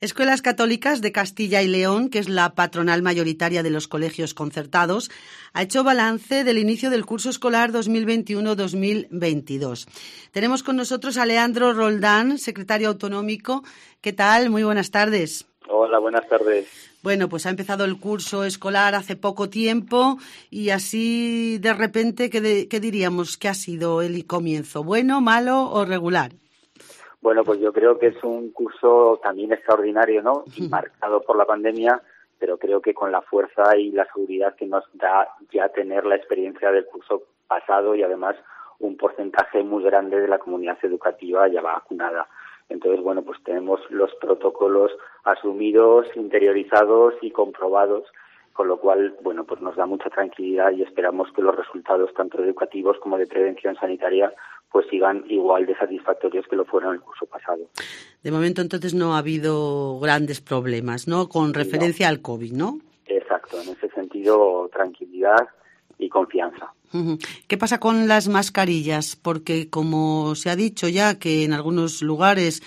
Escuelas Católicas de Castilla y León, que es la patronal mayoritaria de los colegios concertados, ha hecho balance del inicio del curso escolar 2021-2022. Tenemos con nosotros a Leandro Roldán, secretario autonómico. ¿Qué tal? Muy buenas tardes. Hola, buenas tardes. Bueno, pues ha empezado el curso escolar hace poco tiempo y así de repente, ¿qué diríamos que ha sido el comienzo? ¿Bueno, malo o regular? Bueno, pues yo creo que es un curso también extraordinario, ¿no? Y marcado por la pandemia, pero creo que con la fuerza y la seguridad que nos da ya tener la experiencia del curso pasado y además un porcentaje muy grande de la comunidad educativa ya vacunada. Entonces, bueno, pues tenemos los protocolos asumidos, interiorizados y comprobados, con lo cual, bueno, pues nos da mucha tranquilidad y esperamos que los resultados tanto educativos como de prevención sanitaria pues sigan igual de satisfactorios que lo fueron el curso pasado. De momento, entonces, no ha habido grandes problemas, ¿no? Con referencia al COVID, ¿no? Exacto, en ese sentido, tranquilidad y confianza. ¿Qué pasa con las mascarillas? Porque, como se ha dicho ya, que en algunos lugares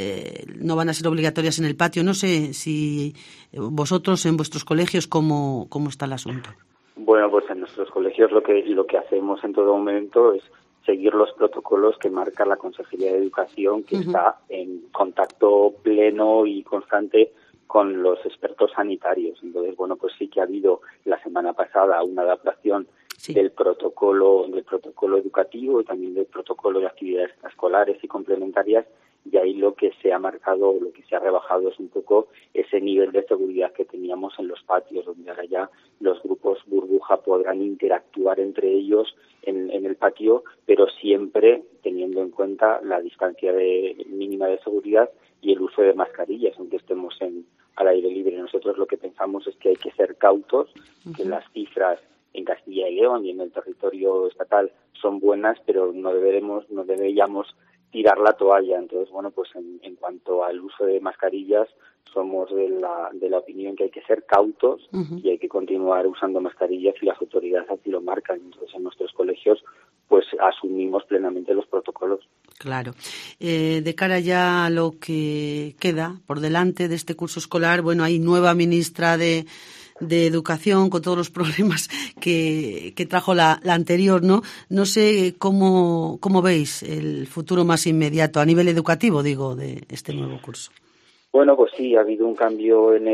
no van a ser obligatorias en el patio, no sé si vosotros en vuestros colegios, ¿cómo está el asunto? Bueno, pues en nuestros colegios lo que hacemos en todo momento es seguir los protocolos que marca la Consejería de Educación, que está en contacto pleno y constante con los expertos sanitarios. Entonces, bueno, pues sí que ha habido la semana pasada una adaptación del protocolo educativo y también del protocolo de actividades escolares y complementarias, y ahí lo que se ha marcado, lo que se ha rebajado es un poco ese nivel de seguridad que teníamos en los patios, donde ahora ya los grupos burbuja podrán interactuar entre ellos en el patio, pero siempre teniendo en cuenta la distancia mínima de seguridad y el uso de mascarillas, aunque estemos al aire libre. Nosotros lo que pensamos es que hay que ser cautos, que las cifras en Castilla y León y en el territorio estatal son buenas, pero no deberíamos tirar la toalla. Entonces, bueno, pues en cuanto al uso de mascarillas, somos de la opinión que hay que ser cautos y hay que continuar usando mascarillas y las autoridades así lo marcan. Entonces, en nuestros colegios, pues asumimos plenamente los protocolos. Claro. De cara ya a lo que queda por delante de este curso escolar, bueno, hay nueva ministra de Educación con todos los problemas que trajo la anterior, ¿no? No sé cómo veis el futuro más inmediato a nivel educativo, digo, de este nuevo curso. Bueno, pues sí, ha habido un cambio en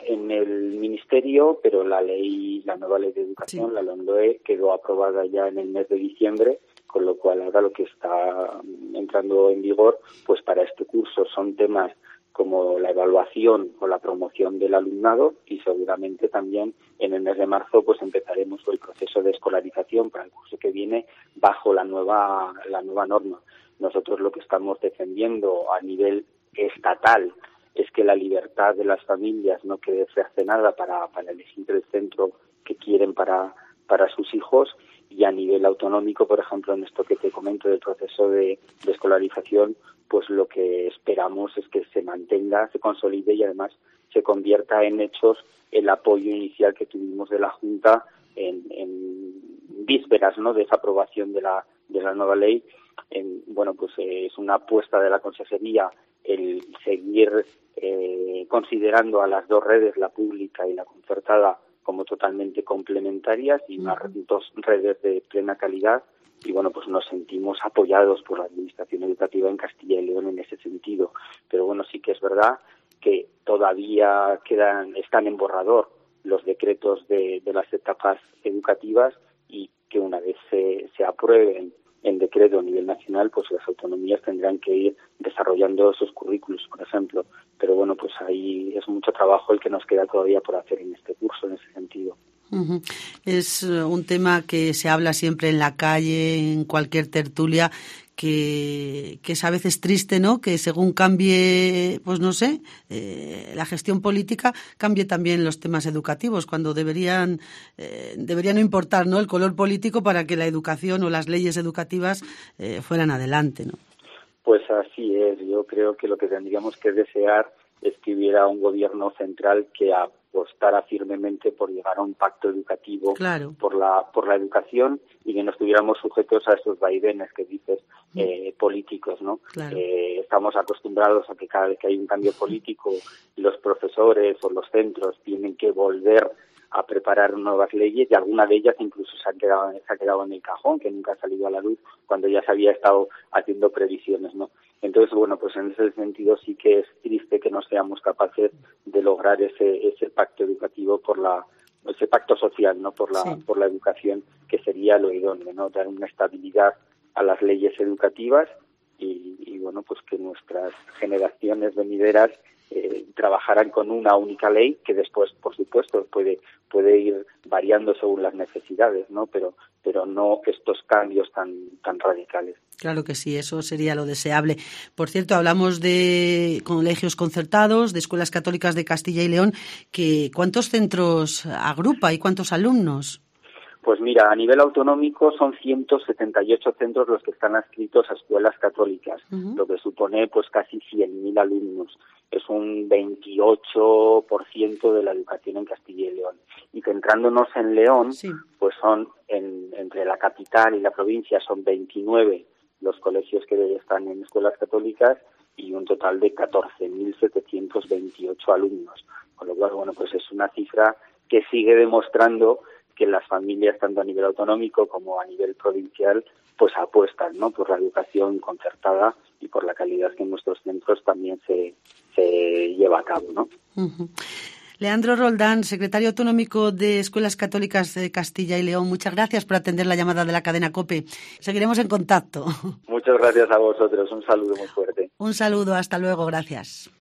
el ministerio, pero la nueva ley de educación, la LOMLOE, quedó aprobada ya en el mes de diciembre, con lo cual ahora lo que está entrando en vigor, pues para este curso son temas como la evaluación o la promoción del alumnado, y seguramente también en el mes de marzo pues empezaremos el proceso de escolarización para el curso que viene bajo la nueva norma. Nosotros lo que estamos defendiendo a nivel estatal es que la libertad de las familias no quede cercenada para elegir el centro que quieren para sus hijos, y a nivel autonómico, por ejemplo, en esto que te comento del proceso de escolarización, pues lo que esperamos es que se mantenga, se consolide y además se convierta en hechos el apoyo inicial que tuvimos de la Junta en vísperas, ¿no?, de esa aprobación de la nueva ley. Bueno, pues es una apuesta de la Consejería el seguir considerando a las dos redes, la pública y la concertada, como totalmente complementarias y unas dos redes de plena calidad. Y bueno, pues nos sentimos apoyados por la Administración Educativa en Castilla y León en ese sentido. Pero bueno, sí que es verdad que todavía están en borrador los decretos de las etapas educativas, y que una vez se aprueben en decreto a nivel nacional, pues las autonomías tendrán que ir desarrollando esos currículos, por ejemplo. Pero bueno, pues ahí es mucho trabajo el que nos queda todavía por hacer en este curso, en ese sentido. Es un tema que se habla siempre en la calle, en cualquier tertulia, que es a veces triste, ¿no? Que según cambie, pues no sé, la gestión política, cambie también los temas educativos, cuando deberían no importar, ¿no?, el color político para que la educación o las leyes educativas fueran adelante, ¿no? Pues así es. Yo creo que lo que tendríamos que desear es que hubiera un gobierno central que apostara firmemente por llegar a un pacto educativo por la educación y que no estuviéramos sujetos a esos vaivenes que dices políticos, ¿no? Estamos acostumbrados a que cada vez que hay un cambio político los profesores o los centros tienen que volver a preparar nuevas leyes y alguna de ellas incluso se ha quedado en el cajón, que nunca ha salido a la luz cuando ya se había estado haciendo previsiones, ¿no? Entonces, bueno, pues en ese sentido sí que es triste que no seamos capaces de lograr ese pacto educativo ese pacto social, ¿no? Por la educación, que sería lo idóneo, ¿no? Dar una estabilidad a las leyes educativas y bueno, pues que nuestras generaciones venideras trabajarán con una única ley que después, por supuesto, puede ir variando según las necesidades, ¿no? Pero no estos cambios tan radicales. Claro que sí, eso sería lo deseable. Por cierto, hablamos de colegios concertados, de escuelas católicas de Castilla y León, ¿cuántos centros agrupa y cuántos alumnos? Pues mira, a nivel autonómico son 178 centros los que están adscritos a escuelas católicas, lo que supone pues casi 100.000 alumnos. Es un 28% de la educación en Castilla y León. Y centrándonos en León, pues son entre la capital y la provincia son 29 los colegios que están en escuelas católicas y un total de 14.728 alumnos. Con lo cual, bueno, pues es una cifra que sigue demostrando que las familias, tanto a nivel autonómico como a nivel provincial, pues apuestan, ¿no?, por la educación concertada y por la calidad que en nuestros centros también se lleva a cabo, ¿no? Uh-huh. Leandro Roldán, secretario autonómico de Escuelas Católicas de Castilla y León, muchas gracias por atender la llamada de la cadena COPE. Seguiremos en contacto. Muchas gracias a vosotros. Un saludo muy fuerte. Un saludo, hasta luego, gracias.